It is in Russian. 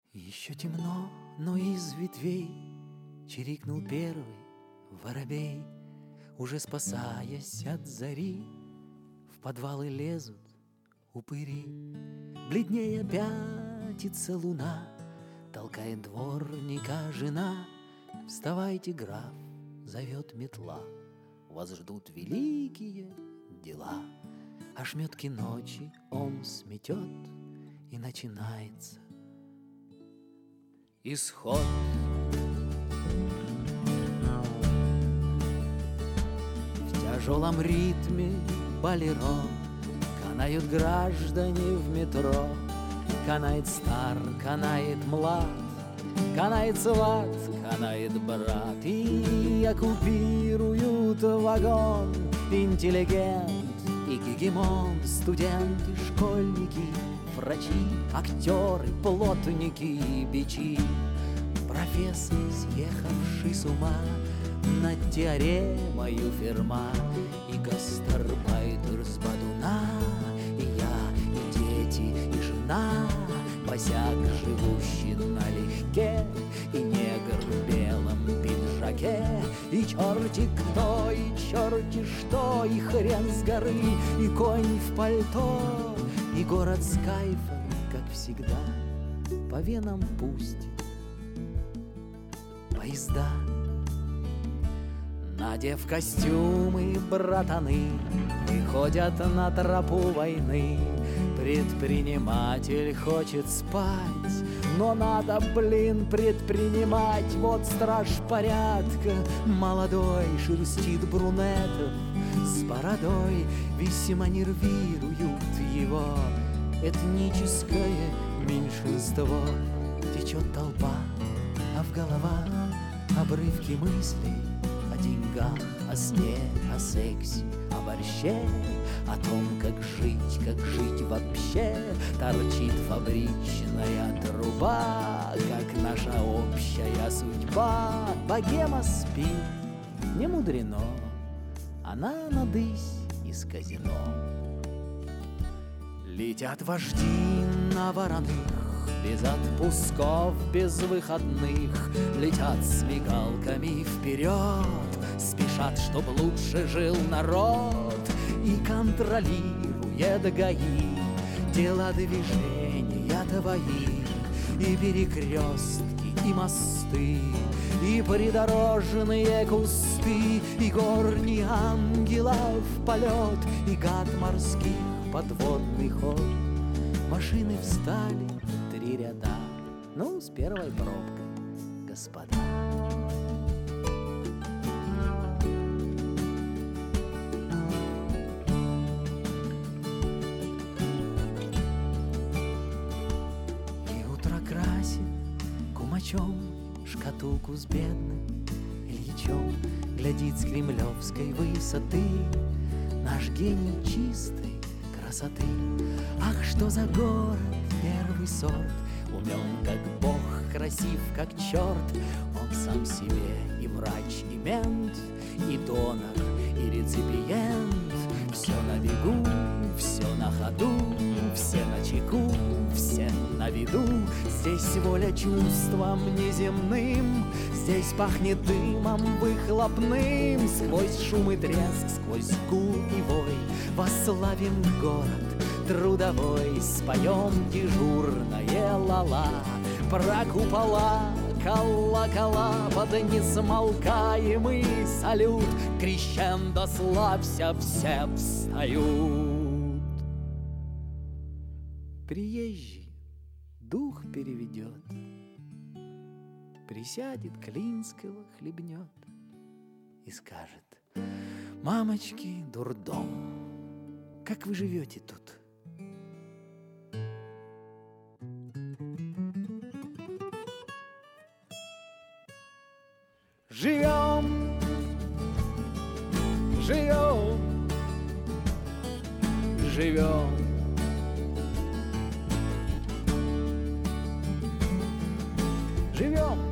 Еще темно, но из ветвей чирикнул первый воробей. Уже спасаясь от зари, в подвалы лезут упыри. Бледнее пятится луна, толкает дворника жена. Вставайте, граф, зовет метла, вас ждут великие дела. Ошметки ночи он сметет, и начинается исход. В тяжелом ритме болеро канают граждане в метро. Канает стар, канает млад, канает сват, канает брат. И оккупируют вагон интеллигент и гегемон, студенты, школьники, врачи, актеры, плотники, бичи. Профессор, съехавший с ума над теоремою Ферма, и гастарбайтер с Бадуна, и я, и дети, и жена, босяк, живущий налегке, и негр в белом пиджаке, и черти кто, и черти что, и хрен с горы, и конь в пальто, и город с кайфом, как всегда, по венам пустит поезда. Надев костюмы, братаны выходят на тропу войны. Предприниматель хочет спать, но надо, предпринимать. Вот страж порядка, молодой, шерстит брюнетов с бородой. Весьма нервируют его этническое меньшинство. Течет толпа, а в головах обрывки мыслей о деньгах, о сне, о сексе, о борще, о том, как жить вообще. Торчит фабричная труба, как наша общая судьба. Богема спит, не мудрено, она надысь из казино. Летят вожди на вороных, без отпусков, без выходных. Летят с мигалками вперед, спешат, чтоб лучше жил народ. И контролирует ГАИ дела движения твои. И перекрестки, и мосты, и придорожные кусты, и горни ангелов полет, и гад морских подводный ход. Машины встали в 3 ряда, ну, с первой пробкой, господа. И утро красит кумачом шкатулку с бедным Ильичом. Глядит с кремлевской высоты наш гений чистой красоты. Ах, что за город первый сорт, умен как бог, красив как черт. Он сам себе и врач, и мент, и донор, и реципиент. Все на бегу, все на ходу, все на чеку, все на виду. Здесь воля чувствам неземным, здесь пахнет дымом выхлопным. Сквозь шум и треск, сквозь гул и вой восславим город трудовой. Споем дежурное ла-ла про купола, колокола под несмолкаемый салют. Крещендо славься, все встают. Приезжий дух переведет, присядет, Клинского хлебнет и скажет: мамочки, дурдом, как вы живете тут? Живем, живем, живем. Живем.